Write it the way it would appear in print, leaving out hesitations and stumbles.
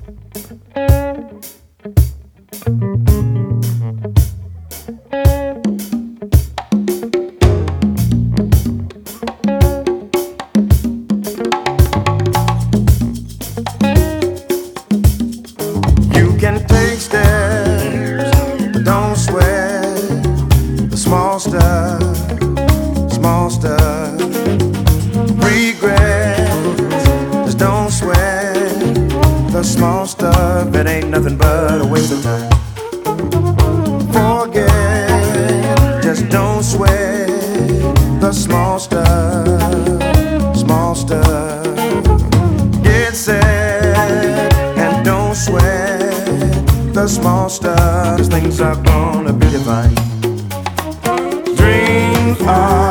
You can take steps, but don't sweat the small stuff, small stuff. Regrets, just don't sweat the small stuff. It ain't nothing but a waste of time. Forget, just don't sweat the small stuff, small stuff. Get set and don't sweat the small stuff. 'Cause things are gonna be divine. Dreams are